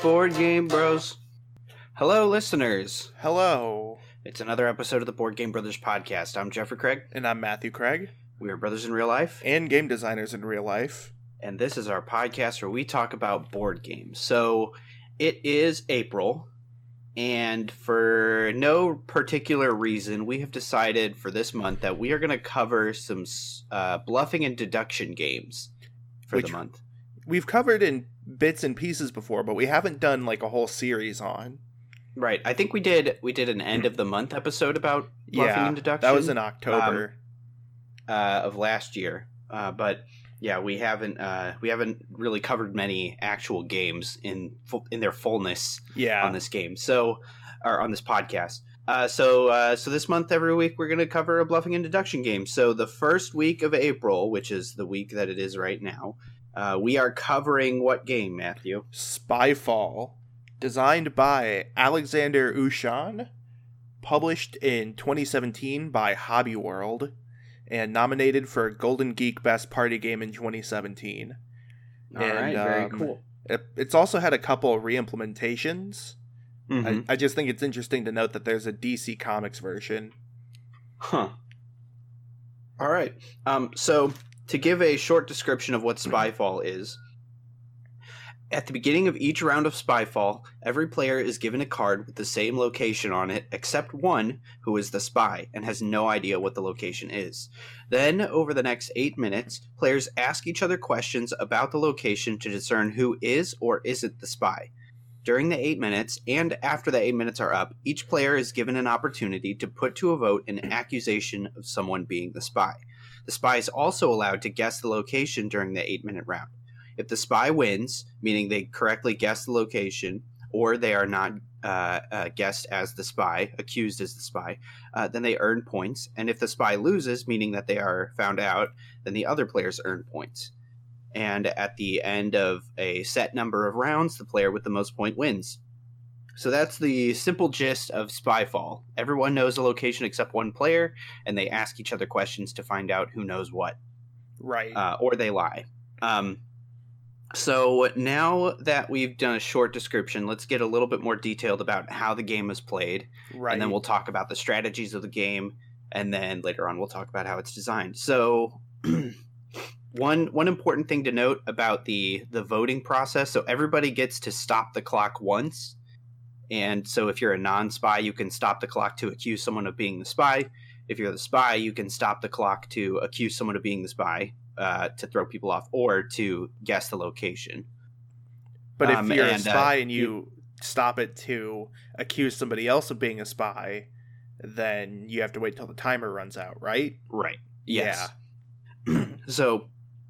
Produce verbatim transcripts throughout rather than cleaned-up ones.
Board Game Bros. Hello, listeners. Hello. It's another episode of the Board Game Brothers podcast. I'm Jeffrey Craig. And I'm Matthew Craig. We are brothers in real life. And game designers in real life. And this is our podcast where we talk about board games. So, it is April, and for no particular reason, we have decided for this month that we are going to cover some uh, bluffing and deduction games for Which the month. We've covered in bits and pieces before, but we haven't done like a whole series on. Right. I think we did we did an end of the month episode about bluffing yeah, and deduction. that was in October um, uh, of last year. Uh, but yeah, we haven't uh, we haven't really covered many actual games in fu- in their fullness yeah. on this game. So or on this podcast. Uh, so uh, so this month every week we're going to cover a bluffing and deduction game. So the first week of April, which is the week that it is right now, uh, we are covering what game, Matthew? Spyfall. Designed by Alexander Ushan, published in twenty seventeen by Hobby World, and nominated for Golden Geek Best Party Game in twenty seventeen. All and, right, very um, cool. It, it's also had a couple of re-implementations. Mm-hmm. I, I just think it's interesting to note that there's a D C Comics version. Huh. All right. Um, so, to give a short description of what Spyfall is, at the beginning of each round of Spyfall, every player is given a card with the same location on it, except one who is the spy and has no idea what the location is. Then, over the next eight minutes, players ask each other questions about the location to discern who is or isn't the spy. During the eight minutes, and after the eight minutes are up, each player is given an opportunity to put to a vote an accusation of someone being the spy. The spy is also allowed to guess the location during the eight-minute round. If the spy wins, meaning they correctly guess the location, or they are not uh, uh, guessed as the spy, accused as the spy, uh, then they earn points. And if the spy loses, meaning that they are found out, then the other players earn points. And at the end of a set number of rounds, the player with the most point wins. So that's the simple gist of Spyfall. Everyone knows the location except one player, and they ask each other questions to find out who knows what. Right. Uh, or they lie. Um, so now that we've done a short description, let's get a little bit more detailed about how the game is played. right. And then we'll talk about the strategies of the game, and then later on we'll talk about how it's designed. So one one important thing to note about the, the voting process, so everybody gets to stop the clock once. And so if you're a non-spy, you can stop the clock to accuse someone of being the spy. If you're the spy, you can stop the clock to accuse someone of being the spy, uh, to throw people off, or to guess the location. But if um, you're and, a spy uh, and you stop it to accuse somebody else of being a spy, then you have to wait till the timer runs out, right? Right. Yes. Yeah. so,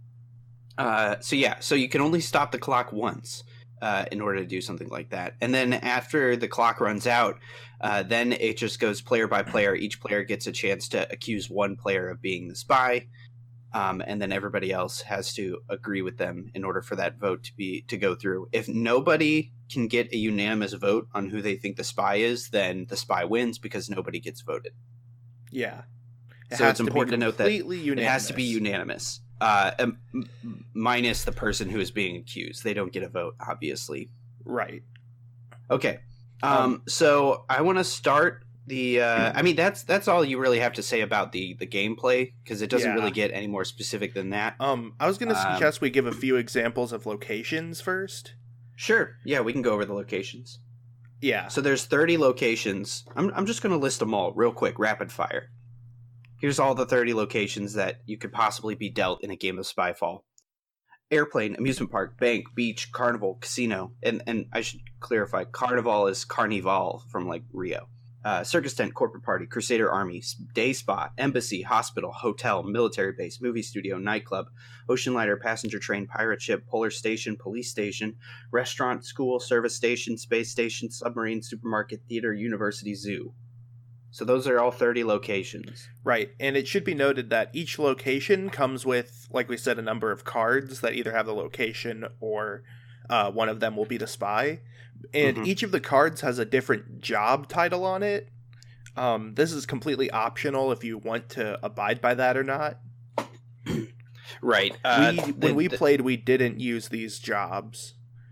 uh, so yeah, so you can only stop the clock once. Uh, in order to do something like that. And then after the clock runs out, uh, then it just goes player by player. Each player gets a chance to accuse one player of being the spy, um, and then everybody else has to agree with them in order for that vote to be to go through. If nobody can get a unanimous vote on who they think the spy is, then the spy wins because nobody gets voted. Yeah. It so has it's to be important to note that unanimous. it has to be unanimous. Uh, um, minus the person who is being accused. They don't get a vote, obviously. Right. Okay. Um, um, so I want to start the. Uh, I mean, that's that's all you really have to say about the the gameplay, because it doesn't yeah. really get any more specific than that. Um, I was going to Um, suggest we give a few examples of locations first. Sure. Yeah, we can go over the locations. Yeah. So there's thirty locations. I'm I'm just going to list them all real quick, rapid fire. Here's all the thirty locations that you could possibly be dealt in a game of Spyfall. Airplane, amusement park, bank, beach, carnival, casino. And and I should clarify, carnival is carnival from like Rio. Uh, circus tent, corporate party, crusader army, day spa, embassy, hospital, hotel, military base, movie studio, nightclub, ocean liner, passenger train, pirate ship, polar station, police station, restaurant, school, service station, space station, submarine, supermarket, theater, university, zoo. So those are all thirty locations. Right, and it should be noted that each location comes with, like we said, a number of cards that either have the location or uh, one of them will be the spy. And mm-hmm. each of the cards has a different job title on it. Um, this is completely optional if you want to abide by that or not. Right. Uh, we, the, when we the, played, we didn't use these jobs.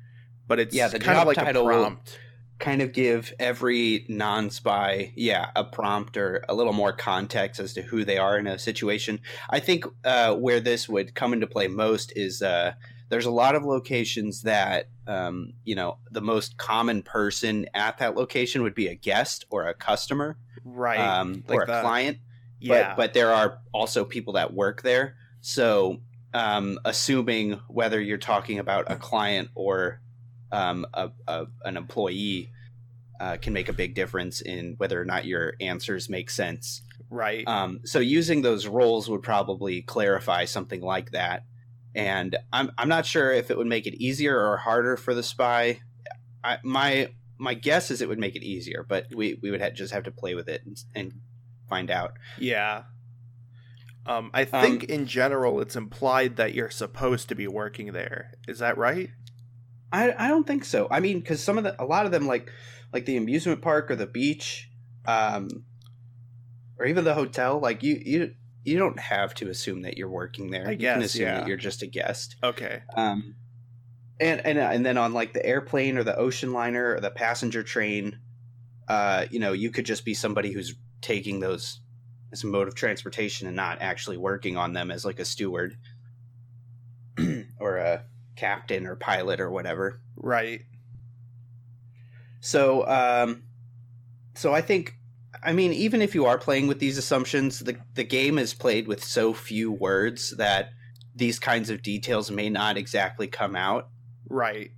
but it's yeah, the kind job of like title a will prompt. kind of give every non-spy, yeah, a prompt or a little more context as to who they are in a situation. I think uh, where this would come into play most is uh, there's a lot of locations that, um, you know, the most common person at that location would be a guest or a customer, Right. um, Like or a the- client. Yeah. But, but there are also people that work there. So um, assuming whether you're talking about a client or um, a, a, an employee uh, can make a big difference in whether or not your answers make sense. Right. Um, so using those roles would probably clarify something like that. And I'm I'm not sure if it would make it easier or harder for the spy. I, my my guess is it would make it easier, but we, we would have, just have to play with it and, and find out. Yeah. Um, I think Um, in general it's implied that you're supposed to be working there. Is that right? I I don't think so. I mean, because some of the a lot of them like like the amusement park or the beach, um, or even the hotel, like you you you don't have to assume that you're working there. I you can guess, assume yeah. that you're just a guest. Okay. Um, and and and then on like the airplane or the ocean liner or the passenger train, uh, you know, you could just be somebody who's taking those as a mode of transportation and not actually working on them as like a steward or a captain or pilot or whatever. Right. So, um, so I think, I mean, even if you are playing with these assumptions, the the game is played with so few words that these kinds of details may not exactly come out. Right.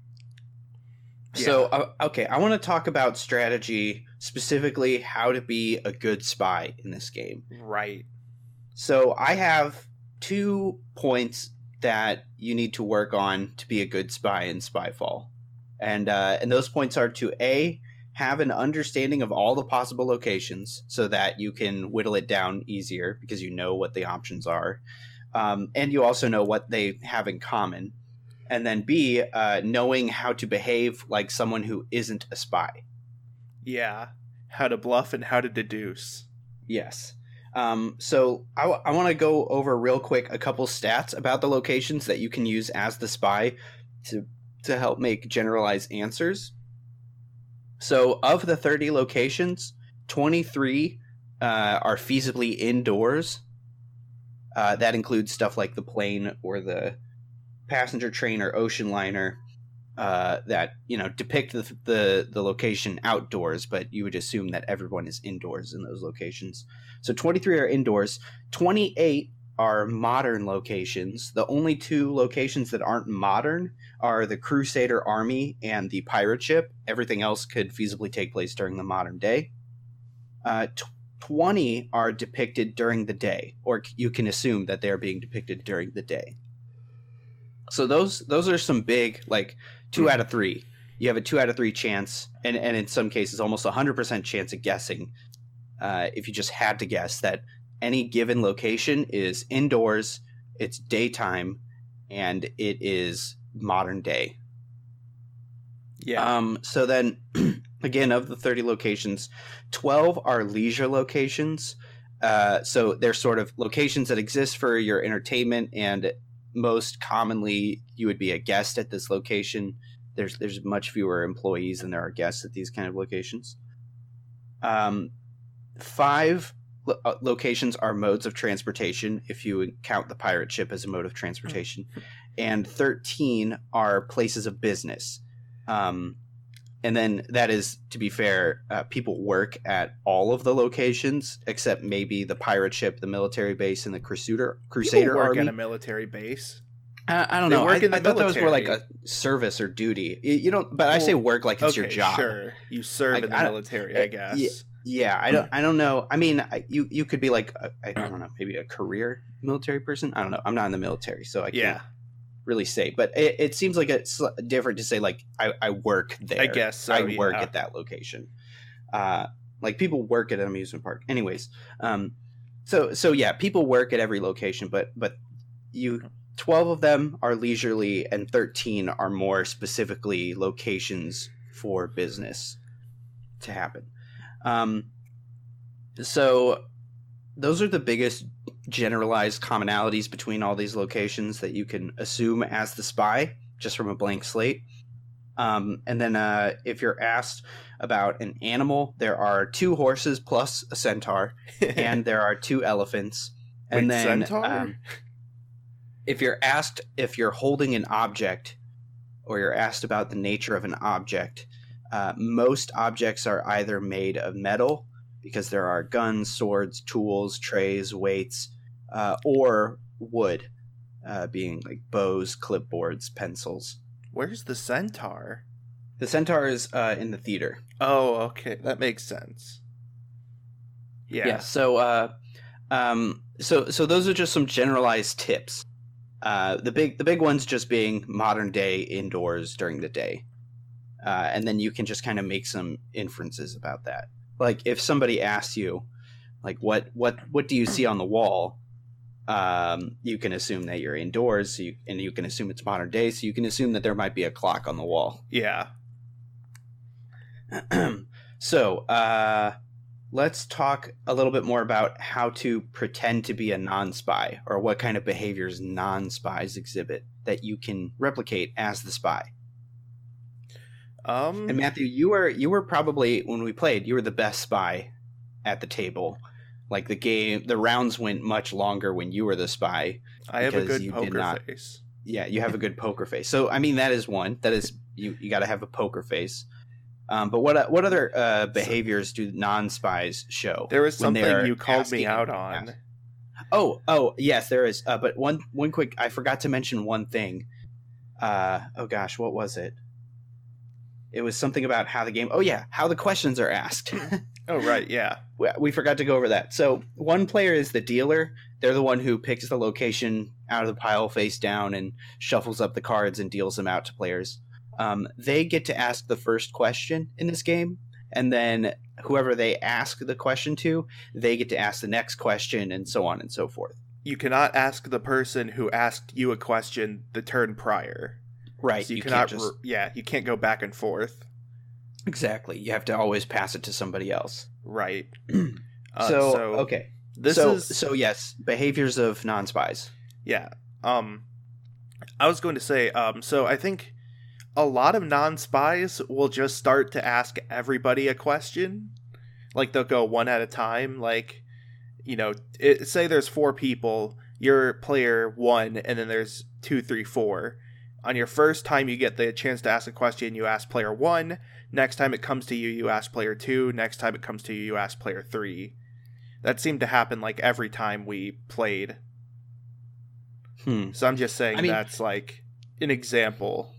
So, uh, okay, I want to talk about strategy, specifically how to be a good spy in this game. Right. So, I have two points that you need to work on to be a good spy in Spyfall. And uh, and those points are to A, have an understanding of all the possible locations so that you can whittle it down easier because you know what the options are. Um, and you also know what they have in common. And then B, uh, knowing how to behave like someone who isn't a spy. Yeah. How to bluff and how to deduce. Yes. Um, so I, w- I want to go over real quick a couple stats about the locations that you can use as the spy to to help make generalized answers. So of the thirty locations, twenty-three uh, are feasibly indoors. Uh, that includes stuff like the plane or the passenger train or ocean liner uh, that, you know, depict the, the the location outdoors, but you would assume that everyone is indoors in those locations. So twenty-three are indoors. twenty-eight are modern locations. The only two locations that aren't modern are the Crusader Army and the pirate ship. Everything else could feasibly take place during the modern day. Uh, t- twenty are depicted during the day, or you can assume that they're being depicted during the day. So those those are some big, like, two out of three. You have a two out of three chance, and, and in some cases almost a one hundred percent chance of guessing, uh, if you just had to guess, that any given location is indoors, it's daytime, and it is modern day. Yeah. Um, so then, again, of the thirty locations, twelve are leisure locations. Uh, so they're sort of locations that exist for your entertainment, and most commonly you would be a guest at this location. There's there's much fewer employees than there are guests at these kind of locations. Um, five lo- uh, locations are modes of transportation, if you count the pirate ship as a mode of transportation, and thirteen are places of business. Um, and then that is, to be fair, uh, people work at all of the locations except maybe the pirate ship, the military base, and the Crusader Crusader People work Army. at a military base. I, I don't They know. work I, in the I thought those were like military. a service or duty. You, you don't, but I say Well, work like it's Okay, your job. sure. You serve Like, in the I- military, uh, I guess. yeah. Yeah, I don't. I don't know. I mean, I, you you could be like a, I don't know, maybe a career military person. I don't know. I'm not in the military, so I can't Yeah. really say. But it, it seems like it's different to say like I, I work there. I guess so, I work yeah. at that location. Uh, like people work at an amusement park. Anyways, um, so so yeah, people work at every location, but but you twelve of them are leisurely, and thirteen are more specifically locations for business to happen. Um, so those are the biggest generalized commonalities between all these locations that you can assume as the spy just from a blank slate. Um, and then uh, if you're asked about an animal, there are two horses plus a centaur, and there are two elephants. And Wait, then centaur? um, if you're asked if you're holding an object, or you're asked about the nature of an object, uh, most objects are either made of metal, because there are guns, swords, tools, trays, weights, uh, or wood, uh, being like bows, clipboards, pencils. Where's the centaur? The centaur is uh, in the theater. Oh, okay, that makes sense. Yeah. Yeah. So, uh, um, so, so those are just some generalized tips. Uh, the big, the big ones just being modern day indoors during the day, uh, and then you can just kind of make some inferences about that. Like if somebody asks you, like, what, what, what do you see on the wall? Um, you can assume that you're indoors, so you, and you can assume it's modern day, so you can assume that there might be a clock on the wall. Yeah. So, uh, let's talk a little bit more about how to pretend to be a non-spy, or what kind of behaviors non-spies exhibit that you can replicate as the spy. Um, And Matthew, you were you were probably, when we played, you were the best spy at the table. Like the game, the rounds went much longer when you were the spy. I have a because good you did poker not- face. Yeah, you have a good poker face. So I mean, that is one. That is you. You got to have a poker face. Um, but what what other uh, behaviors do non-spies show? There was when something they're you called me asking out and on. asked? Oh, oh, yes, there is. Uh, but one one quick, I forgot to mention one thing. Uh, oh gosh, what was it? It was something about how the game. Oh yeah, how the questions are asked. Oh, right, yeah. we, we forgot to go over that. So one player is the dealer. They're the one who picks the location out of the pile face down and shuffles up the cards and deals them out to players. Um, they get to ask the first question in this game, and then whoever they ask the question to, they get to ask the next question, and so on and so forth. You cannot ask the person who asked you a question the turn prior. Right. So you, you cannot, can't just... re- yeah, you can't go back and forth. Exactly. You have to always pass it to somebody else. Right. Uh, so, so okay. This so, is so yes, behaviors of non-spies. Yeah. Um I was going to say um so I think a lot of non-spies will just start to ask everybody a question. Like they'll go one at a time, like you know, it, say there's four people, you're player one and then there's two, three, four. On your first time you get the chance to ask a question, you ask player one. Next time it comes to you, you ask player two. Next time it comes to you, you ask player three. That seemed to happen like every time we played. Hmm. So I'm just saying I mean, that's like an example.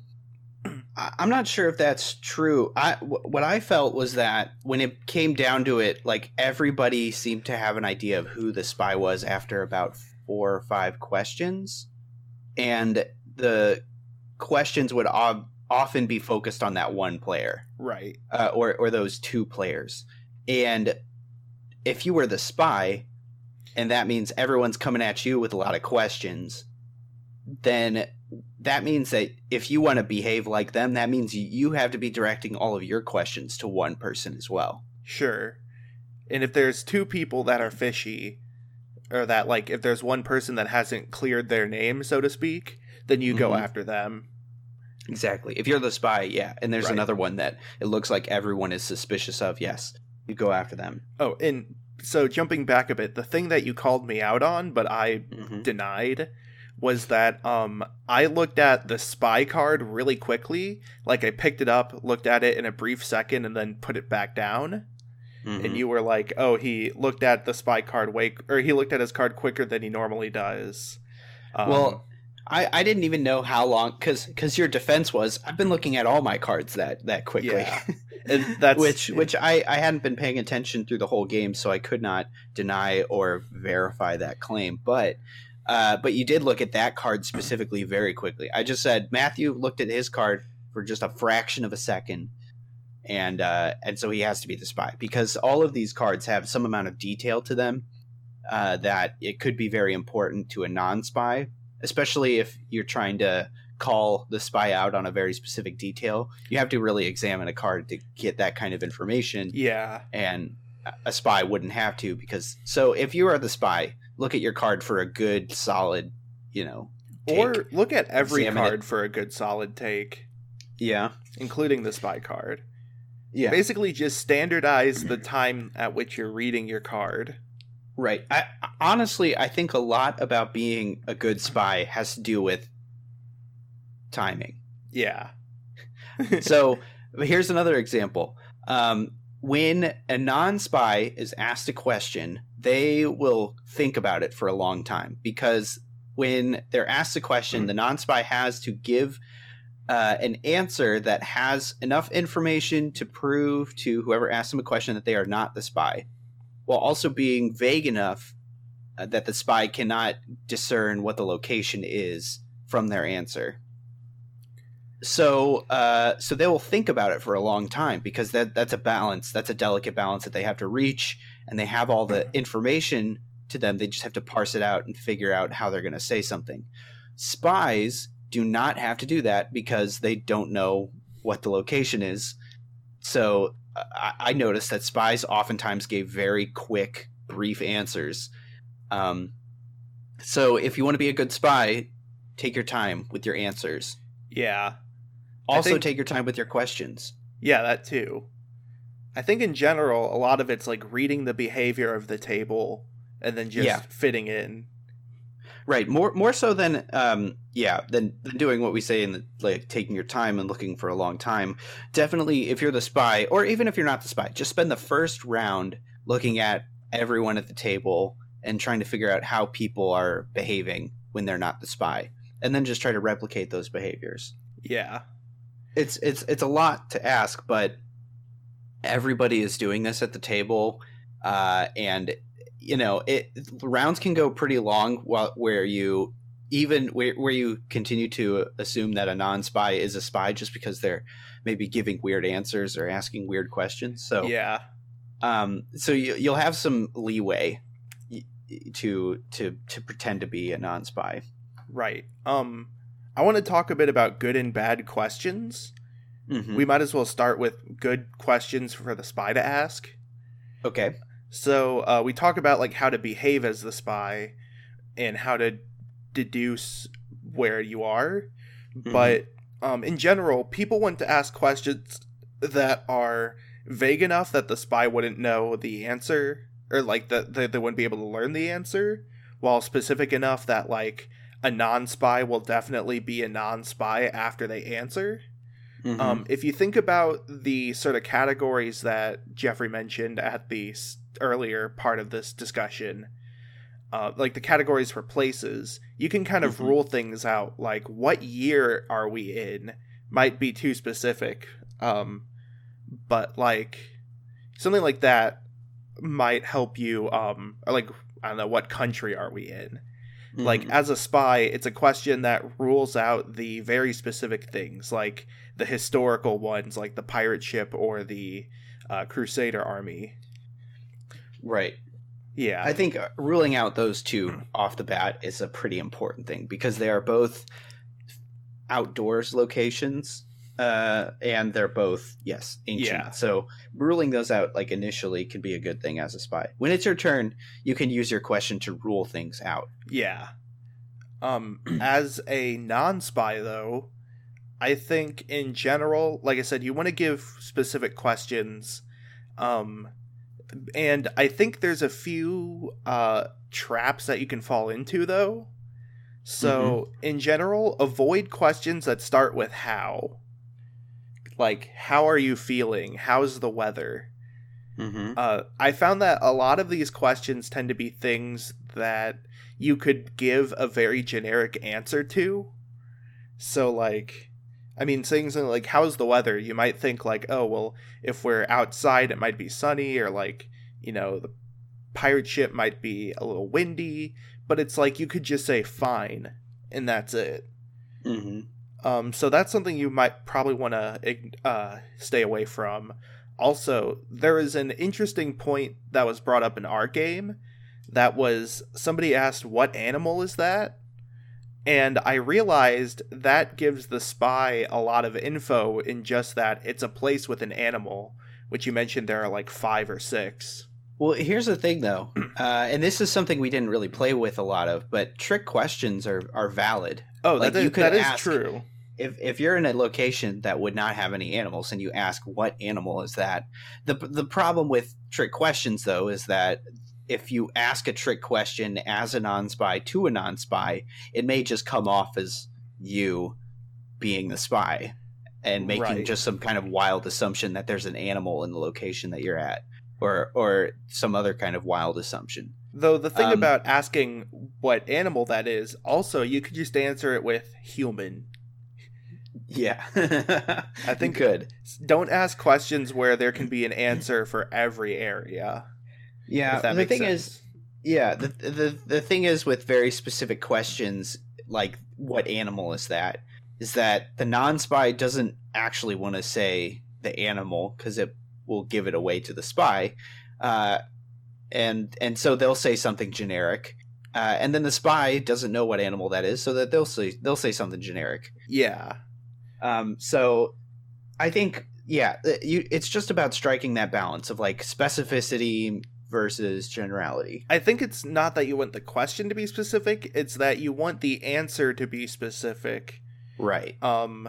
I- I'm not sure if that's true. I w- what I felt was that when it came down to it, like everybody seemed to have an idea of who the spy was after about four or five questions, and the questions would ob- often be focused on that one player, Right. uh, or or those two players. And if you were the spy, and that means everyone's coming at you with a lot of questions, then that means that if you want to behave like them, that means you have to be directing all of your questions to one person as well. Sure. And if there's two people that are fishy, or that like if there's one person that hasn't cleared their name, so to speak, then you go Mhm. after them. Exactly. If you're the spy, yeah. And there's Right. another one that it looks like everyone is suspicious of, yes. You go after them. Oh, and so jumping back a bit, the thing that you called me out on, but I Mhm. denied, was that um I looked at the spy card really quickly. Like I picked it up, looked at it in a brief second, and then put it back down. Mhm. And you were like, "Oh, he looked at the spy card way, or he looked at his card quicker than he normally does." Um, Well, I, I didn't even know how long, because because your defense was, I've been looking at all my cards that, that quickly. Yeah. and that's which which I, I hadn't been paying attention through the whole game, so I could not deny or verify that claim. But uh, but you did look at that card specifically very quickly. I just said Matthew looked at his card for just a fraction of a second, and uh, and so he has to be the spy, because all of these cards have some amount of detail to them uh, that it could be very important to a non-spy, especially if you're trying to call the spy out on a very specific detail. You have to really examine a card to get that kind of information, yeah. and a spy wouldn't have to. Because so if you are the spy, look at your card for a good solid, you know, take. Or look at every Examine card it. for a good solid take. Yeah. including the spy card. Yeah. Basically just standardize the time at which you're reading your card. Right. I honestly, I think a lot about being a good spy has to do with timing. Yeah. So here's another example. Um, when a non-spy is asked a question, they will think about it for a long time, because when they're asked a question, the non-spy has to give uh, an answer that has enough information to prove to whoever asked them a question that they are not the spy, while also being vague enough uh, that the spy cannot discern what the location is from their answer. So, uh, so they will think about it for a long time, because that that's a balance. That's a delicate balance that they have to reach, and they have all the information to them. They just have to parse it out and figure out how they're going to say something. Spies do not have to do that because they don't know what the location is. So I, I noticed that spies oftentimes gave very quick, brief answers. Um, so if you want to be a good spy, take your time with your answers. Yeah. Also, think, take your time with your questions. Yeah, that too. I think in general, a lot of it's like reading the behavior of the table and then just yeah. fitting in. Right. More more so than, um, yeah, than, than doing what we say in the, like, taking your time and looking for a long time. Definitely, if you're the spy, or even if you're not the spy, just spend the first round looking at everyone at the table and trying to figure out how people are behaving when they're not the spy. And then just try to replicate those behaviors. Yeah. It's it's it's a lot to ask, but everybody is doing this at the table, uh, and you know, it rounds can go pretty long while where you even where where you continue to assume that a non-spy is a spy just because they're maybe giving weird answers or asking weird questions. So yeah, um, so you, you'll have some leeway to to to pretend to be a non-spy. Right. Um. I want to talk a bit about good and bad questions. Mm-hmm. We might as well start with good questions for the spy to ask. Okay. So uh, we talk about like how to behave as the spy and how to deduce where you are. Mm-hmm. But um, in general, people want to ask questions that are vague enough that the spy wouldn't know the answer, or like that they, they wouldn't be able to learn the answer, while specific enough that like a non-spy will definitely be a non-spy after they answer. Mm-hmm. Um, if you think about the sort of categories that Jeffrey mentioned at the earlier part of this discussion, uh, like the categories for places, you can kind of mm-hmm. rule things out. Like, what year are we in? Might be too specific. Um, but like something like that might help you. Um, or like, I don't know, what country are we in? Mm-hmm. Like, as a spy, it's a question that rules out the very specific things, like the historical ones, like the pirate ship or the uh, Crusader army. Right. Yeah. I think ruling out those two off the bat is a pretty important thing, because they are both outdoors locations, uh, and they're both, yes, ancient. Yeah. So ruling those out, like, initially can be a good thing as a spy. When it's your turn, you can use your question to rule things out. Yeah. Um, as a non-spy, though, I think in general, like I said, you want to give specific questions. Um, and I think there's a few uh, traps that you can fall into, though. So, mm-hmm. in general, avoid questions that start with how. Like, how are you feeling? How's the weather? Mm-hmm. Uh, I found that a lot of these questions tend to be things that you could give a very generic answer to. So, like, I mean, things like, how's the weather? You might think, like, oh, well, if we're outside, it might be sunny, or, like, you know, the pirate ship might be a little windy. But it's like, you could just say fine, and that's it. Mm-hmm. Um, so that's something you might probably want to uh, stay away from. Also, there is an interesting point that was brought up in our game. That was, somebody asked, what animal is that? And I realized that gives the spy a lot of info in just that it's a place with an animal, which you mentioned there are like five or six. Well, here's the thing, though, uh, and this is something we didn't really play with a lot of, but trick questions are, are valid. Oh, like, that, is, you could that is ask, true. if if you're in a location that would not have any animals and you ask what animal is that, the the problem with trick questions though is that if you ask a trick question as a non-spy to a non-spy, it may just come off as you being the spy and making Right. just some kind of wild assumption that there's an animal in the location that you're at, or or some other kind of wild assumption. Though the thing Um, about asking what animal that is, also you could just answer it with human. Yeah, I think you could. Don't ask questions where there can be an answer for every area. Yeah, if that the makes thing sense. is, yeah, the, the the thing is with very specific questions like what animal is that, is that the non-spy doesn't actually want to say the animal because it will give it away to the spy, uh, and and so they'll say something generic, uh, and then the spy doesn't know what animal that is, so that they'll say they'll say something generic. Yeah. Um, so I think yeah, you, it's just about striking that balance of like specificity versus generality. I think it's not that you want the question to be specific, it's that you want the answer to be specific. Right. Um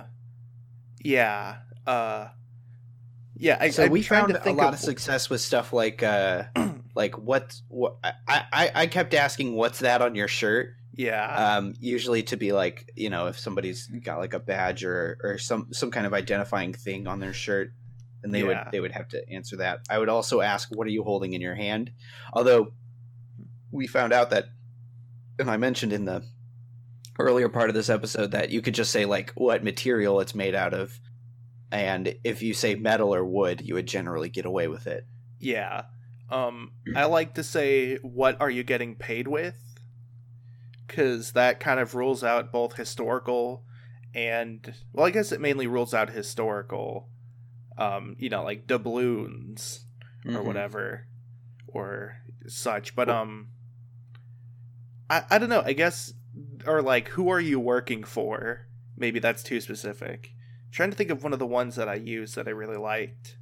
yeah. Uh yeah, I So I'm we trying found to a think lot of, of success with stuff like uh like what what I, I I kept asking what's that on your shirt, Yeah. um usually to be like, you know, if somebody's got like a badge or or some some kind of identifying thing on their shirt, and they Yeah. would they would have to answer that. I would also ask, what are you holding in your hand? Although we found out that, and I mentioned in the earlier part of this episode, that you could just say like what material it's made out of, and if you say metal or wood, you would generally get away with it. Yeah. Um, I like to say, what are you getting paid with? Because that kind of rules out both historical and, well, I guess it mainly rules out historical, um, you know, like doubloons or Mhm. whatever, or such. But, um, I, I don't know, I guess, or like, who are you working for? Maybe that's too specific. Trying to think of one of the ones that I used that I really liked.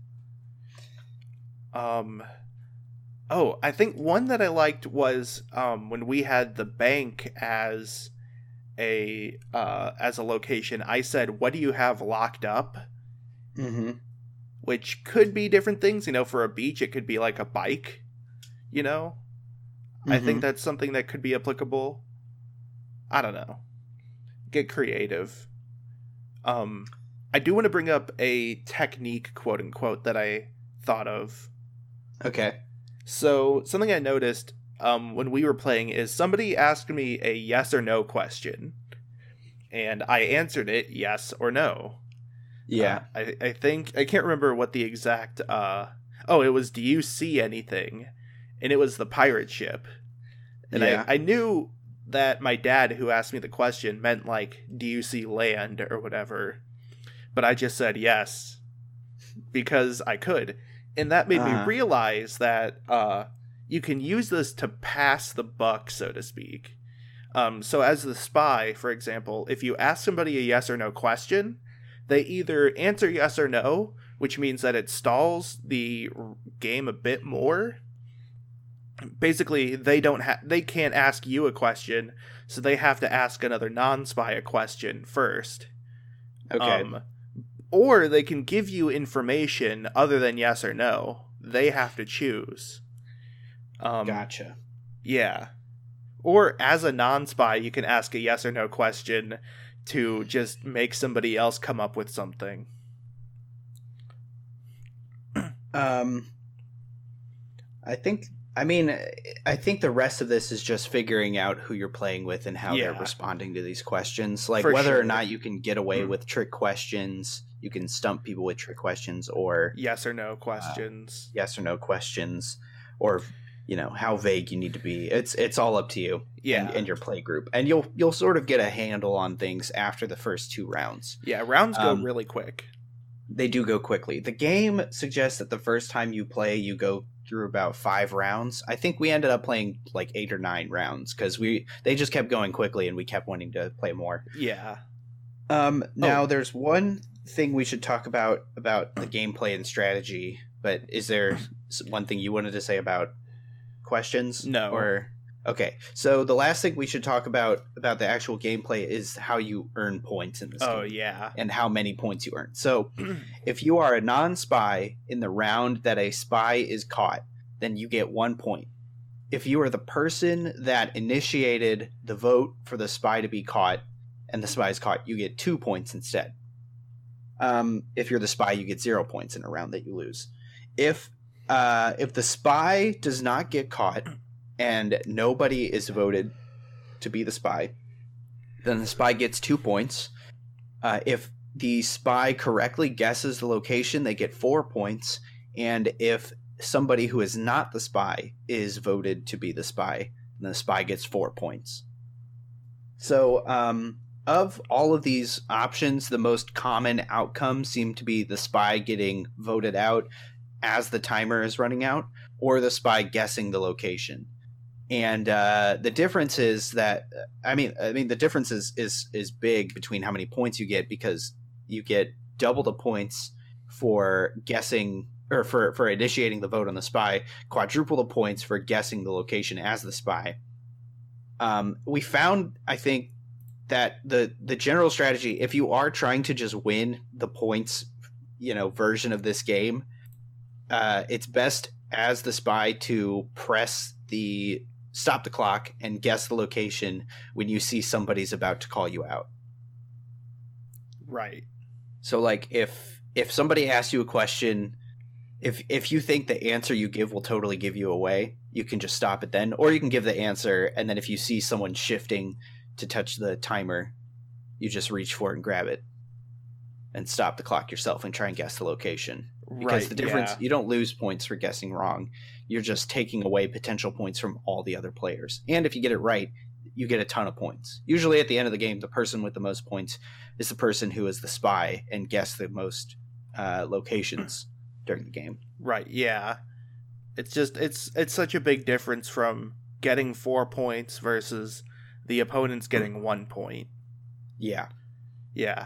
Um, oh, I think one that I liked was um, when we had the bank as a uh, as a location. I said, "What do you have locked up?" Mm-hmm. Which could be different things. You know, for a beach, it could be like a bike. You know, I Mhm. think that's something that could be applicable. I don't know. Get creative. Um, I do want to bring up a technique, quote unquote, that I thought of. Okay. So, something I noticed um, when we were playing is somebody asked me a yes or no question, and I answered it yes or no. Yeah. Uh, I, I think, I can't remember what the exact, uh, oh, it was, do you see anything? And it was the pirate ship. And Yeah. I, I knew that my dad, who asked me the question, meant like, do you see land or whatever? But I just said yes, because I could. And that made Uh-huh. me realize that uh, you can use this to pass the buck, so to speak. Um, so as the spy, for example, if you ask somebody a yes or no question, they either answer yes or no, which means that it stalls the r- game a bit more. Basically, they don't ha- they can't ask you a question, so they have to ask another non-spy a question first. Okay. Um, or they can give you information other than yes or no. They have to choose. Um, Gotcha. Yeah. Or as a non-spy, you can ask a yes or no question to just make somebody else come up with something. Um, I think. I mean, I think the rest of this is just figuring out who you're playing with and how they're Yeah. responding to these questions. Like For whether sure. or not you can get away with trick questions, you can stump people with trick questions, or Yes or no questions. yes or no questions, or you know how vague you need to be. It's it's all up to you Yeah. and, and your play group, and you'll you'll sort of get a handle on things after the first two rounds. Yeah, rounds go Um, really quick. They do go quickly. The game suggests that the first time you play, you go through about five rounds. I think we ended up playing like eight or nine rounds because we they just kept going quickly and we kept wanting to play more. Yeah. Um, now Oh. there's one thing we should talk about about the gameplay and strategy. But is there s- one thing you wanted to say about questions? No. Or Okay, so the last thing we should talk about about the actual gameplay is how you earn points in this Oh, game. yeah. And how many points you earn. So, if you are a non-spy in the round that a spy is caught, then you get one point. If you are the person that initiated the vote for the spy to be caught, and the spy is caught, you get two points instead. Um, if you're the spy, you get zero points in a round that you lose. If uh, if the spy does not get caught, and nobody is voted to be the spy, then the spy gets two points. Uh, if the spy correctly guesses the location, they get four points. And if somebody who is not the spy is voted to be the spy, then the spy gets four points. So, um, of all of these options, the most common outcomes seem to be the spy getting voted out as the timer is running out, or the spy guessing the location. And uh, the difference is that, I mean, I mean, the difference is, is is big between how many points you get, because you get double the points for guessing or for, for initiating the vote on the spy, quadruple the points for guessing the location as the spy. Um, we found, I think, that the the general strategy, if you are trying to just win the points, you know, version of this game, uh, it's best as the spy to press the stop the clock and guess the location when you see somebody's about to call you out. Right. So, like, if if somebody asks you a question, if if you think the answer you give will totally give you away, you can just stop it then, or you can give the answer, and then if you see someone shifting to touch the timer, you just reach for it and grab it and stop the clock yourself and try and guess the location. Because right, the difference, yeah. you don't lose points for guessing wrong. You're just taking away potential points from all the other players. And if you get it right, you get a ton of points. Usually at the end of the game, the person with the most points is the person who is the spy and guessed the most uh, locations during the game. Right, yeah. It's just, it's it's such a big difference from getting four points versus the opponent's getting one point. Yeah. Yeah.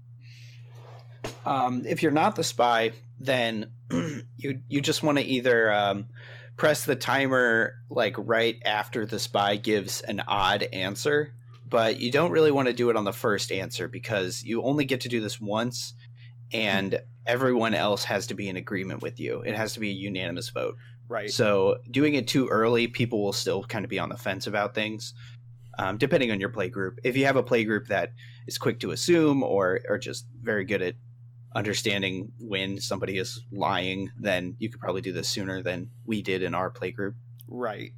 Um, if you're not the spy, then you you just want to either um, press the timer like right after the spy gives an odd answer, but you don't really want to do it on the first answer because you only get to do this once, and everyone else has to be in agreement with you. It has to be a unanimous vote. Right. So doing it too early, people will still kind of be on the fence about things. Um, depending on your play group. If you have a play group that is quick to assume or or just very good at understanding when somebody is lying, then you could probably do this sooner than we did in our play group. Right.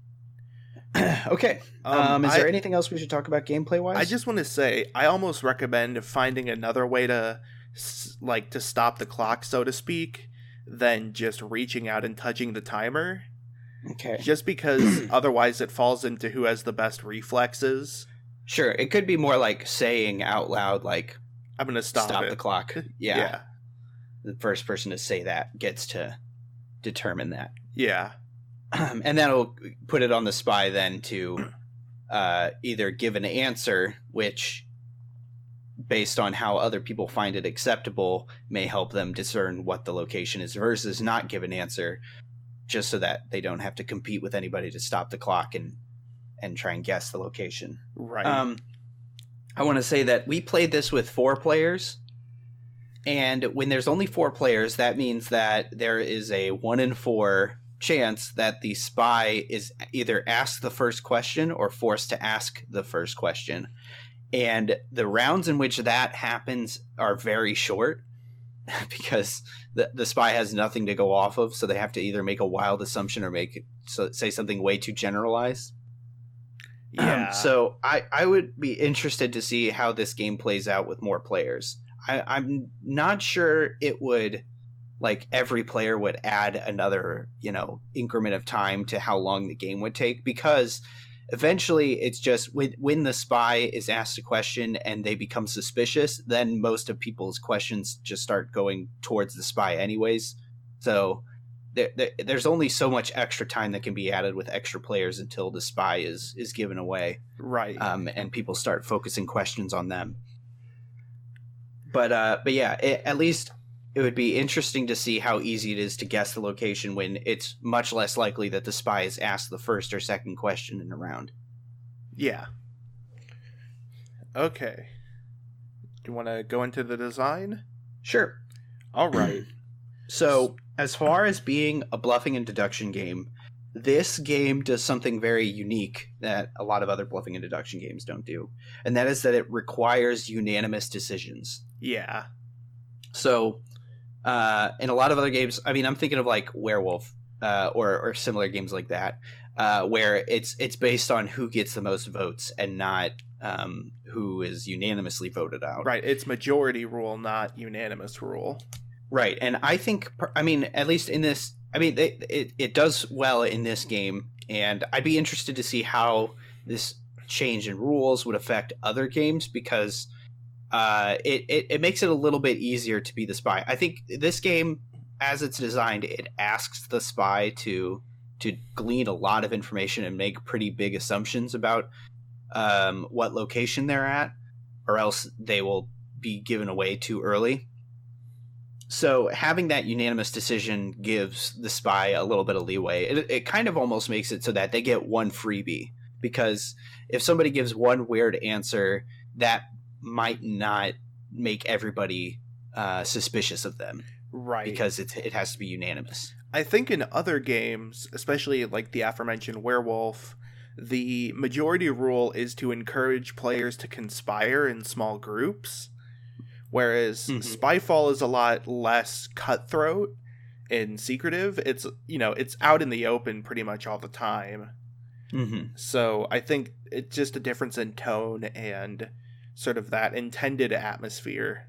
Okay. Um, um, is I, there anything else we should talk about gameplay wise? I just want to say, I almost recommend finding another way to, like, to stop the clock, so to speak, than just reaching out and touching the timer. Okay. Just because otherwise it falls into who has the best reflexes. Sure. It could be more like saying out loud, like, I'm going to stop, stop it. the clock. Yeah. Yeah. The first person to say that gets to determine that. Yeah. And that'll put it on the spy then to uh, either give an answer, which, based on how other people find it acceptable, may help them discern what the location is, versus not give an answer, just so that they don't have to compete with anybody to stop the clock and and try and guess the location. Right. Um, I want to say that we played this with four players, and when there's only four players, that means that there is a one in four chance that the spy is either asked the first question or forced to ask the first question. And the rounds in which that happens are very short because the the spy has nothing to go off of, so they have to either make a wild assumption or make so say something way too generalized. Yeah. Um, so I, I would be interested to see how this game plays out with more players. I, I'm not sure it would, like, every player would add another, you know, increment of time to how long the game would take, because eventually it's just when, when the spy is asked a question and they become suspicious, then most of people's questions just start going towards the spy anyways. So there, there, there's only so much extra time that can be added with extra players until the spy is is given away. Right. Um, and people start focusing questions on them. But uh, but yeah, it, at least it would be interesting to see how easy it is to guess the location when it's much less likely that the spy is asked the first or second question in a round. Yeah. Okay. Do you want to go into the design? Sure. All right. So, as far as being a bluffing and deduction game, this game does something very unique that a lot of other bluffing and deduction games don't do, and that is that it requires unanimous decisions. Yeah. So, uh, in a lot of other games, I mean, I'm thinking of like Werewolf uh, or or similar games like that, uh, where it's it's based on who gets the most votes and not um, who is unanimously voted out. Right. It's majority rule, not unanimous rule. Right, and I think, I mean, at least in this, I mean, it, it, it does well in this game, and I'd be interested to see how this change in rules would affect other games, because uh, it, it, it makes it a little bit easier to be the spy. I think this game, as it's designed, it asks the spy to to glean a lot of information and make pretty big assumptions about um, what location they're at, or else they will be given away too early. So having that unanimous decision gives the spy a little bit of leeway. It, it kind of almost makes it so that they get one freebie, because if somebody gives one weird answer, that might not make everybody uh, suspicious of them. Right. Because it, it has to be unanimous. I think in other games, especially like the aforementioned Werewolf, the majority rule is to encourage players to conspire in small groups. Whereas mm-hmm. Spyfall is a lot less cutthroat and secretive. It's, you know, it's out in the open pretty much all the time. Mm-hmm. So I think it's just a difference in tone and sort of that intended atmosphere.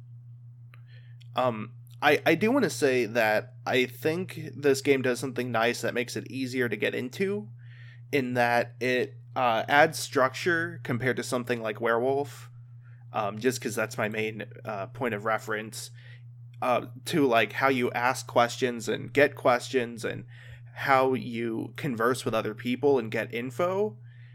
Um, I, I do want to say that I think this game does something nice that makes it easier to get into, in that it uh, adds structure compared to something like Werewolf. Um, just because that's my main uh, point of reference, uh, to like how you ask questions and get questions and how you converse with other people and get info.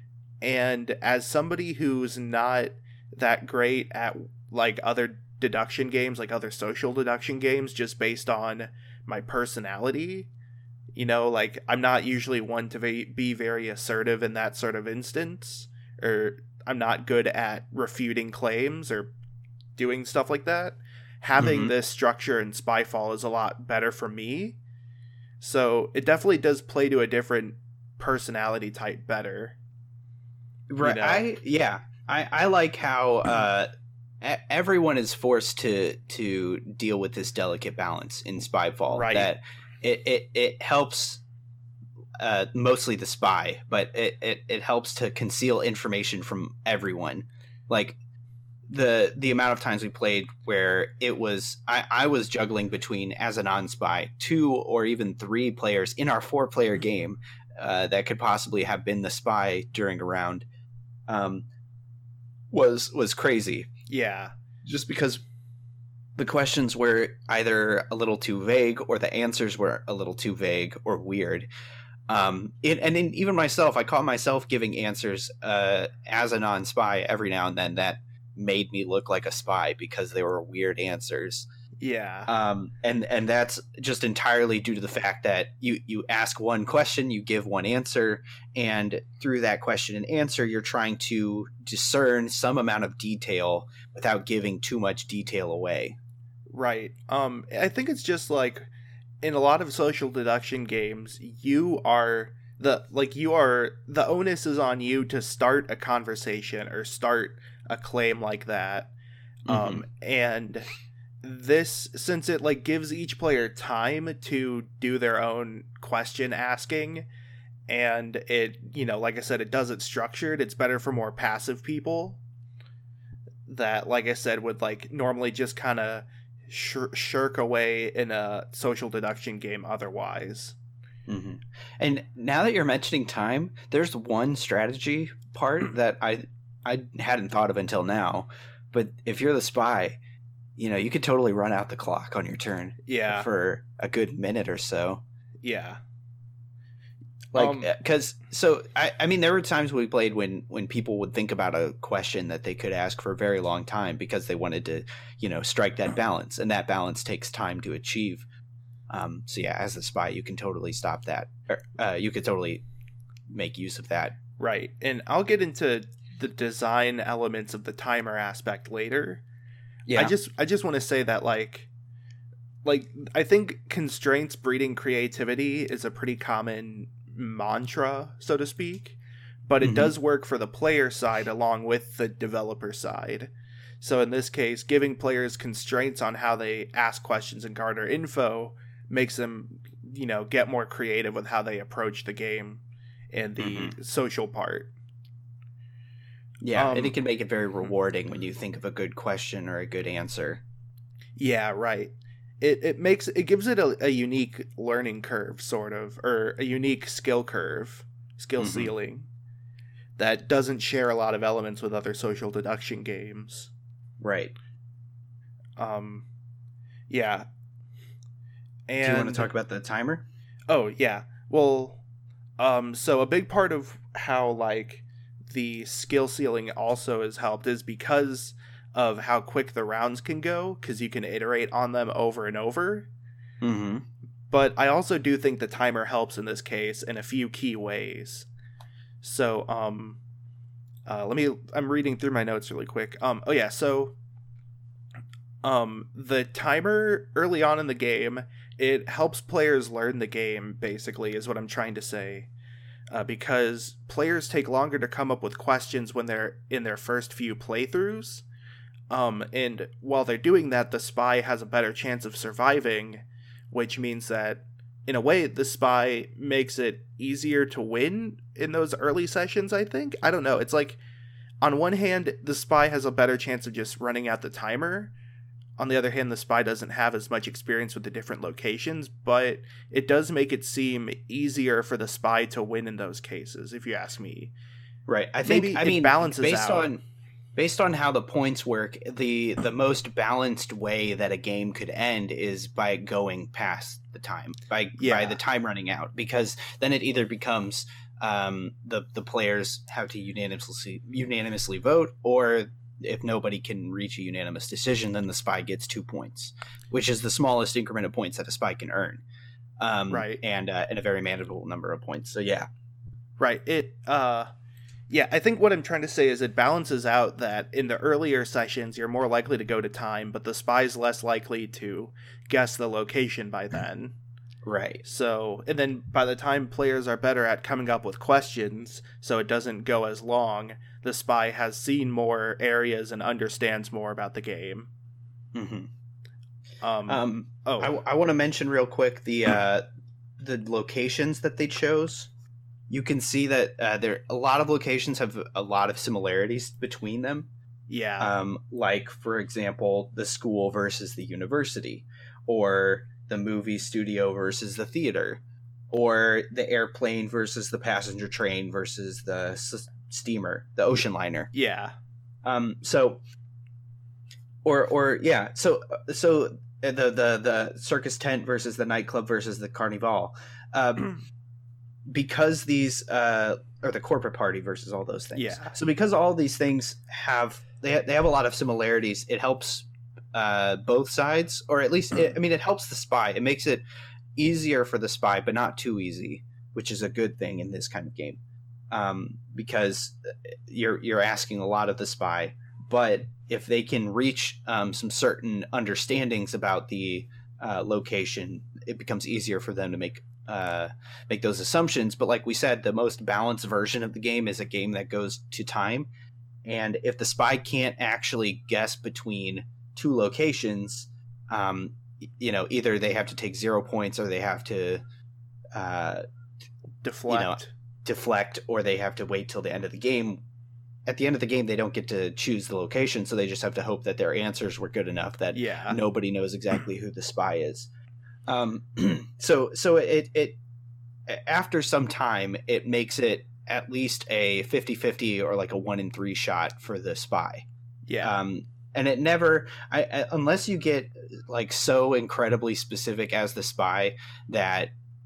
And as somebody who's not that great at like other deduction games, like other social deduction games, just based on my personality, you know, like I'm not usually one to be very assertive in that sort of instance, or I'm not good at refuting claims or doing stuff like that. Having mm-hmm. this structure in Spyfall is a lot better for me. So it definitely does play to a different personality type better. Right. You know? I yeah. I, I like how uh, everyone is forced to to deal with this delicate balance in Spyfall. Right. That it, it, it helps Uh, mostly the spy, but it, it, it helps to conceal information from everyone. Like the the amount of times we played where it was I, I was juggling between, as a non-spy, two or even three players in our four player game uh, that could possibly have been the spy during a round, um, was was crazy. Yeah, just because the questions were either a little too vague or the answers were a little too vague or weird. Um, it, and in, even myself, I caught myself giving answers uh, as a non-spy every now and then that made me look like a spy because they were weird answers. Yeah. Um, and, and that's just entirely due to the fact that you, you ask one question, you give one answer, and through that question and answer, you're trying to discern some amount of detail without giving too much detail away. Right. Um, I think it's just like, in a lot of social deduction games, you are the like you are the onus is on you to start a conversation or start a claim like that. Mm-hmm. Um, and this, since it like gives each player time to do their own question asking, and it, you know, like I said, it does it structured. It's better for more passive people that, like I said, would like normally just kind of Shir- shirk away in a social deduction game otherwise. Mm-hmm. And now that you're mentioning time, there's one strategy part that I I hadn't thought of until now. But if you're the spy, you know, you could totally run out the clock on your turn. Yeah. For a good minute or so. Yeah. Like, Um, because so I, I mean, there were times we played when when people would think about a question that they could ask for a very long time because they wanted to, you know, strike that balance, and that balance takes time to achieve. Um, so yeah, as a spy, you can totally stop that. Or, uh, you could totally make use of that. Right, and I'll get into the design elements of the timer aspect later. Yeah, I just I just want to say that like like I think constraints breeding creativity is a pretty common mantra, so to speak, but it Mhm. does work for the player side along with the developer side. So in this case, giving players constraints on how they ask questions and garner info makes them, you know, get more creative with how they approach the game and the social part. yeah, Um, and it can make it very rewarding when you think of a good question or a good answer. Yeah, right. It it makes it gives it a, a unique learning curve, sort of, or a unique skill curve, skill Mhm. ceiling that doesn't share a lot of elements with other social deduction games. Right. Um, yeah. And Do you want to talk about the timer? Oh yeah. Well, um, so a big part of how like the skill ceiling also is helped is because of how quick the rounds can go, because you can iterate on them over and over. Mm-hmm. But I also do think the timer helps in this case in a few key ways. So, um, uh, let me. I'm reading through my notes really quick. Um, oh yeah. So, um, the timer early on in the game, it helps players learn the game. Basically, is what I'm trying to say. Uh, because players take longer to come up with questions when they're in their first few playthroughs. Um, and while they're doing that, the spy has a better chance of surviving, which means that, in a way, the spy makes it easier to win in those early sessions, I think. I don't know. It's like, on one hand, the spy has a better chance of just running out the timer. On the other hand, the spy doesn't have as much experience with the different locations, but it does make it seem easier for the spy to win in those cases, if you ask me. Right. I think, Maybe I it mean, balances based out. on based on how the points work, the the most balanced way that a game could end is by going past the time, by Yeah. by the time running out, because then it either becomes um, the the players have to unanimously unanimously vote, or if nobody can reach a unanimous decision, then the spy gets two points, which is the smallest increment of points that a spy can earn, um, Right. and uh, and a very manageable number of points. So yeah, Right. It, uh, yeah, I think what I'm trying to say is it balances out that in the earlier sessions, you're more likely to go to time, but the spy's less likely to guess the location by then. right. So, and then by the time players are better at coming up with questions, so it doesn't go as long, the spy has seen more areas and understands more about the game. Mm-hmm. Um, Um, oh, I, I want to mention real quick the uh, the locations that they chose. You can see that uh, there a lot of locations have a lot of similarities between them. yeah. Um, like for example, the school versus the university, or the movie studio versus the theater, or the airplane versus the passenger train versus the s- steamer, the ocean liner. yeah. Um, so, or or yeah, so so the the the circus tent versus the nightclub versus the carnival, um, because these uh, or the corporate party versus all those things. Yeah. So because all these things have they ha- they have a lot of similarities, it helps uh, both sides, or at least it, I mean, it helps the spy. It makes it easier for the spy, but not too easy, which is a good thing in this kind of game. Um, because you're you're asking a lot of the spy, but if they can reach um, some certain understandings about the uh, location, it becomes easier for them to make uh, make those assumptions. But like we said, the most balanced version of the game is a game that goes to time, and if the spy can't actually guess between two locations, um, you know, either they have to take zero points or they have to uh, Deflect. you know, deflect, or they have to wait till the end of the game. At the end of the game, they don't get to choose the location, so they just have to hope that their answers were good enough that Yeah. nobody knows exactly who the spy is. Um, so so it it after some time, it makes it at least a fifty-fifty or like a one in three shot for the spy. Yeah. Um, and it never, I, I, unless you get like so incredibly specific as the spy that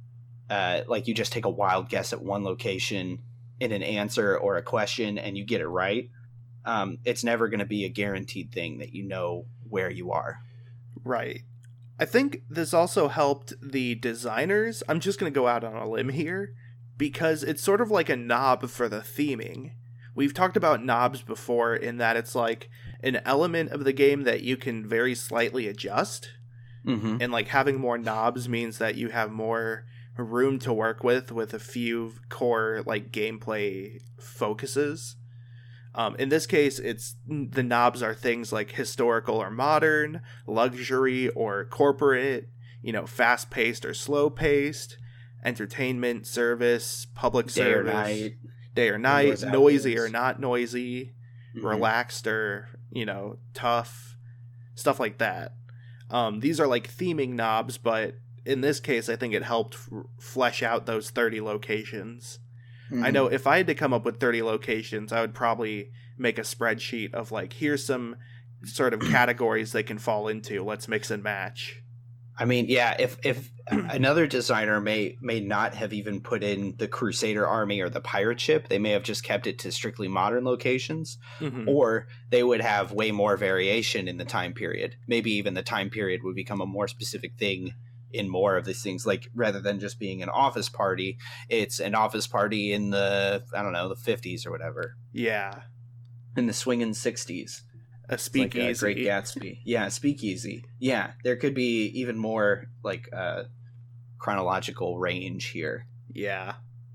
uh, like you just take a wild guess at one location in an answer or a question and you get it right, um, it's never going to be a guaranteed thing that you know where you are. Right. I think this also helped the designers. I'm just going to go out on a limb here because it's sort of like a knob for the theming. We've talked about knobs before in that it's like an element of the game that you can very slightly adjust. Mm-hmm. And like having more knobs means that you have more room to work with with a few core like gameplay focuses. Um, in this case, it's the knobs are things like historical or modern, luxury or corporate, you know, fast-paced or slow-paced, entertainment, service, public Day service, or night, day or night, indoors, noisy outdoors. or not noisy, Mm-hmm. relaxed or, you know, tough, stuff like that. Um, these are like theming knobs, but in this case, I think it helped f- flesh out those thirty locations. Mm-hmm. I know if I had to come up with thirty locations, I would probably make a spreadsheet of like, here's some sort of categories they can fall into. Let's mix and match. I mean, yeah, if if another designer may may not have even put in the Crusader army or the pirate ship, they may have just kept it to strictly modern locations, Mm-hmm. or they would have way more variation in the time period. Maybe even the time period would become a more specific thing in more of these things, like rather than just being an office party, it's an office party in the, I don't know, the fifties or whatever, Yeah. in the swinging sixties. A It's like speakeasy. a Great Gatsby. Yeah, speakeasy. Yeah, there could be even more like uh, chronological range here. Yeah.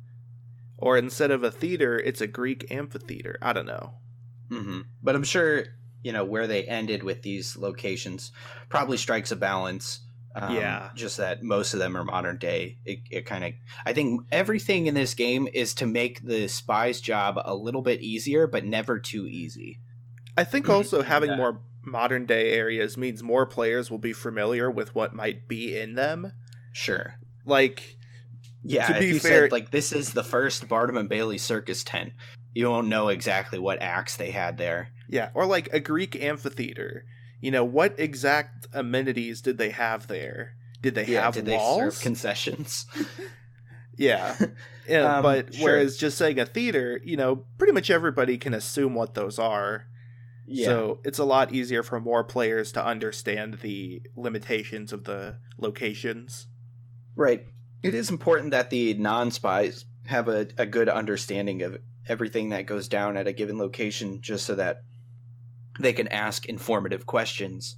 Or instead of a theater, it's a Greek amphitheater. I don't know. Mm-hmm. But I'm sure, you know, where they ended with these locations probably strikes a balance. Um, Yeah. Just that most of them are modern day. It, it kind of, I think everything in this game is to make the spy's job a little bit easier, but never too easy. I think also having Yeah. more modern day areas means more players will be familiar with what might be in them. Sure. Like, Yeah, to if be you fair- said, like, this is the first Barnum and Bailey circus tent, you won't know exactly what acts they had there. yeah, or like a Greek amphitheater. You know, what exact amenities did they have there? Did they have did walls? they serve concessions? yeah. Yeah, Um, but sure. whereas just saying a theater, you know, pretty much everybody can assume what those are. Yeah. So it's a lot easier for more players to understand the limitations of the locations. Right. It is important that the non-spies have a, a good understanding of everything that goes down at a given location, just so that they can ask informative questions.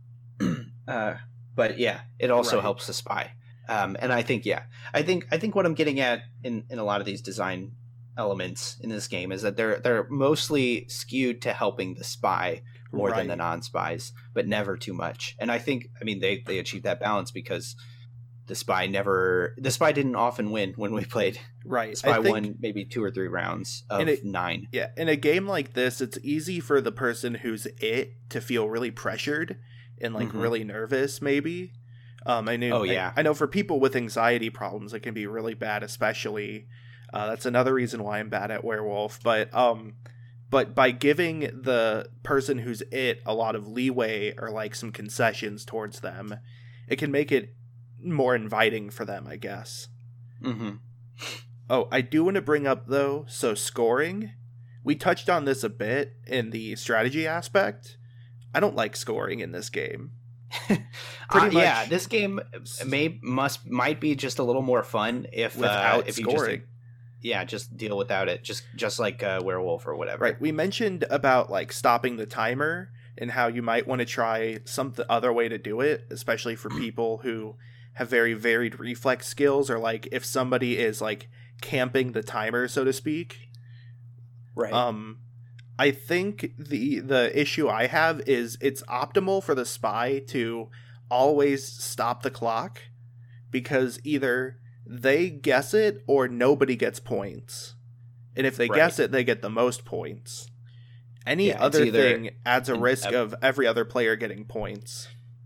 uh, but yeah, it also Right. helps the spy. Um, and I think, yeah, I think I think what I'm getting at in, in a lot of these design elements in this game is that they're they're mostly skewed to helping the spy more than the Right. non-spies, but never too much. And I think, I mean, they they achieve that balance because the spy never the spy didn't often win when we played. Right. The spy I think, won maybe two or three rounds of And it- nine. Yeah, in a game like this, it's easy for the person who's it to feel really pressured and like Mhm. really nervous, maybe. Um, I know. Oh, yeah. I, I know for people with anxiety problems, it can be really bad, especially. Uh, that's another reason why I'm bad at Werewolf. But um, but by giving the person who's it a lot of leeway or like some concessions towards them, it can make it more inviting for them, I guess. Mm-hmm. Oh, I do want to bring up, though, so scoring. We touched on this a bit in the strategy aspect. I don't like scoring in this game. Uh, Pretty yeah, much- this game may must might be just a little more fun if uh, Without if you scoring. just yeah just deal without it, just just like uh, Werewolf or whatever. Right, we mentioned about, like, stopping the timer and how you might want to try some th- other way to do it, especially for people who have very varied reflex skills, or, like, if somebody is, like, camping the timer, so to speak. Right. Um, I think the the issue I have is it's optimal for the spy to always stop the clock, because either they guess it or nobody gets points. And if they Right. guess it, they get the most points. Any Yeah, it's other either thing adds a an- risk a- of every other player getting points.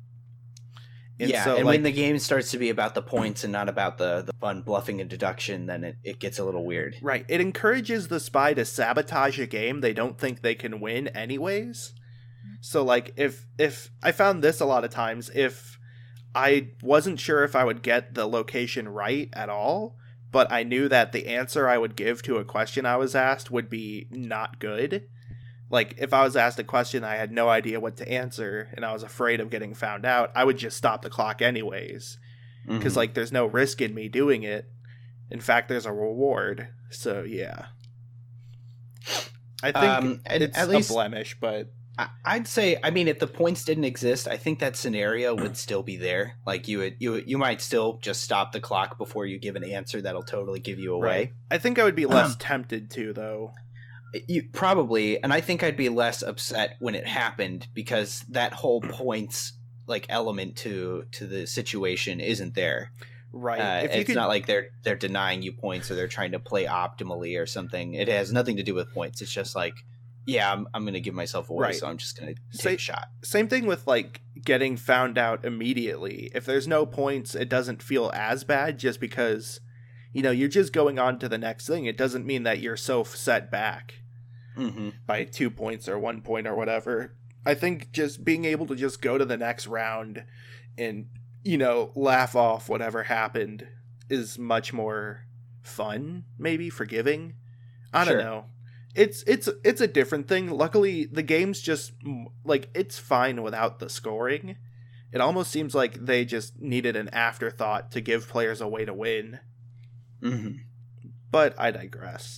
And yeah, so, and like, when the game starts to be about the points and not about the, the fun bluffing and deduction, then it, it gets a little weird. right, it encourages the spy to sabotage a game they don't think they can win anyways. So, like, if if I found this a lot of times, if I wasn't sure if I would get the location right at all, but I knew that the answer I would give to a question I was asked would be not good. Like, if I was asked a question I had no idea what to answer, and I was afraid of getting found out, I would just stop the clock anyways. Because, mm-hmm. like, there's no risk in me doing it. In fact, there's a reward. So, yeah. I think um, it's at least, a blemish, but... I'd say, I mean, if the points didn't exist, I think that scenario would still be there. Like, you would, you you might still just stop the clock before you give an answer that'll totally give you away. Right. I think I would be less tempted to, though. You probably, and I think I'd be less upset when it happened because that whole points like element to to the situation isn't there. Right. Uh, it's could... not like they're they're denying you points or they're trying to play optimally or something. It has nothing to do with points. It's just like, yeah, I'm I'm going to give myself away, right. so I'm just going to take Sa- a shot. Same thing with like getting found out immediately. If there's no points, it doesn't feel as bad just because, you know, you're just going on to the next thing. It doesn't mean that you're so set back. Mm-hmm. By two points or one point or whatever. I think just being able to just go to the next round and, you know, laugh off whatever happened is much more fun, maybe forgiving. I don't sure. know. It's it's it's a different thing. Luckily, the game's just like it's fine without the scoring. It almost seems like they just needed an afterthought to give players a way to win. Mm-hmm. But I digress.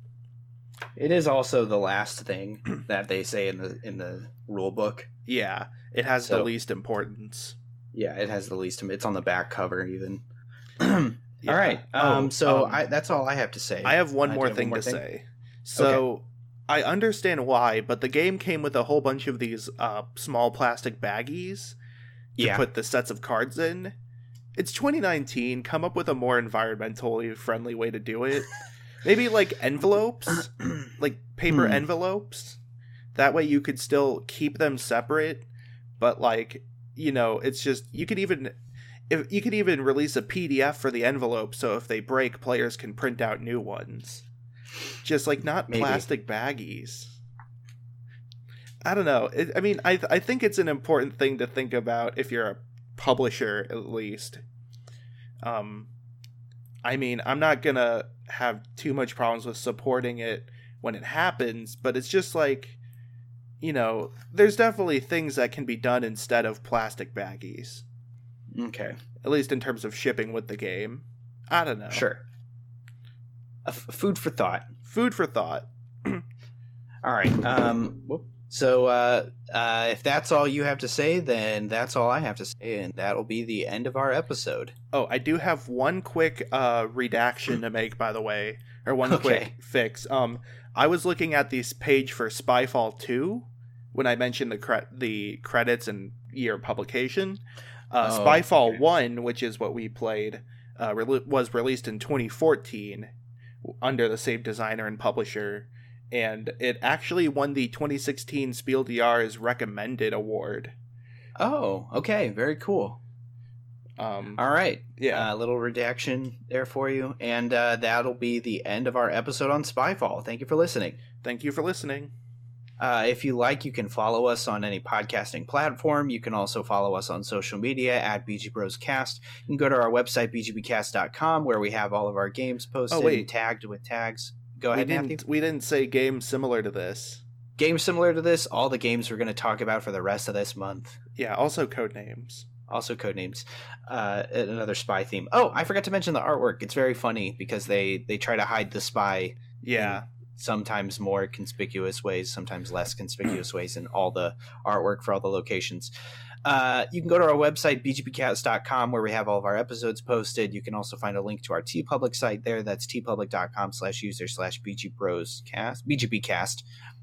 It is also the last thing that they say in the in the rule book. Yeah, it has so, the least importance. Yeah, it has the least. It's on the back cover even. yeah. All right. Um. Oh, so um, I, that's all I have to say. I have one I more thing one more to thing? say. So okay. I understand why, but the game came with a whole bunch of these uh, small plastic baggies to yeah. put the sets of cards in. It's twenty nineteen. Come up with a more environmentally friendly way to do it. Maybe like envelopes, like paper hmm. envelopes. That way you could still keep them separate, but like, you know, it's just you could even if you could even release a P D F for the envelope, so if they break, players can print out new ones. Just like not Maybe. plastic baggies. I don't know. It, I mean, I I think it's an important thing to think about if you're a publisher, at least. Um, I mean, I'm not gonna have too much problems with supporting it when it happens, but it's just like, you know, there's definitely things that can be done instead of plastic baggies. Okay. At least in terms of shipping with the game. I don't know. Sure. A f- food for thought. Food for thought. All right. Um, whoop. So uh, uh, if that's all you have to say, then that's all I have to say, and that'll be the end of our episode. Oh, I do have one quick uh, redaction to make, by the way, or one okay. quick fix. Um, I was looking at this page for Spyfall two when I mentioned the cre- the credits and year of publication. Uh, oh, Spyfall okay. one, which is what we played, uh, re- was released in twenty fourteen under the same designer and publisher. And it actually won the twenty sixteen Spiel des Jahres Recommended Award. Oh, okay. Very cool. Um, All right. Yeah. A uh, little redaction there for you. And uh, that'll be the end of our episode on Spyfall. Thank you for listening. Thank you for listening. Uh, if you like, you can follow us on any podcasting platform. You can also follow us on social media at B G Bros Cast. You can go to our website, b g b cast dot com, where we have all of our games posted oh, and tagged with tags. Go ahead, we didn't, Matthew. We didn't say games similar to this. Games similar to this, all the games we're going to talk about for the rest of this month. Yeah, also code names. Also code names. Uh, another spy theme. Oh, I forgot to mention the artwork. It's very funny because they, they try to hide the spy. Yeah. Sometimes more conspicuous ways, sometimes less conspicuous ways in all the artwork for all the locations. Uh, you can go to our website, b g b cast dot com, where we have all of our episodes posted. You can also find a link to our TeePublic site there. That's tpublic.com slash user slash bgbroscast, bgbcast.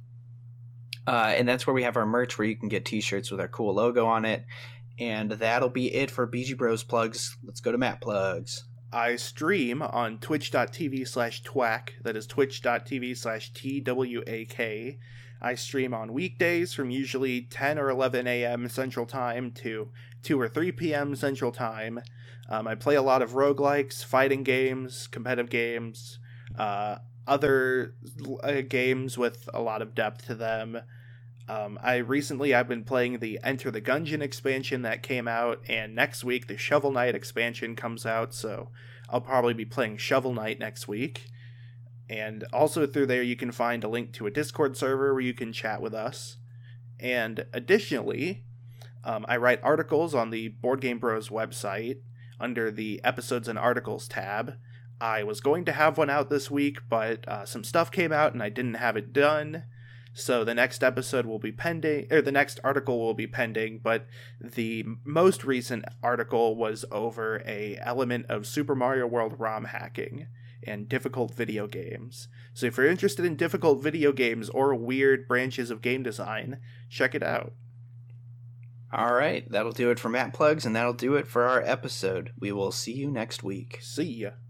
Uh, and that's where we have our merch, where you can get t-shirts with our cool logo on it. And that'll be it for B G Bros plugs. Let's go to Matt plugs. I stream on twitch.tv slash twack. That is twitch.tv slash twak. I stream on weekdays from usually ten or eleven a.m. Central Time to two or three p.m. Central Time. Um, I play a lot of roguelikes, fighting games, competitive games, uh, other uh, games with a lot of depth to them. Um, I recently I've been playing the Enter the Gungeon expansion that came out, and next week the Shovel Knight expansion comes out, so I'll probably be playing Shovel Knight next week. And also through there you can find a link to a Discord server where you can chat with us. And additionally, um, I write articles on the Board Game Bros website under the Episodes and Articles tab. I was going to have one out this week, but uh, some stuff came out and I didn't have it done. So the next episode will be pending, or the next article will be pending, but the most recent article was over a element of Super Mario World ROM hacking and difficult video games. So if you're interested in difficult video games or weird branches of game design, check it out. All right, that'll do it for Matt Plugs, and that'll do it for our episode. We will see you next week. See ya.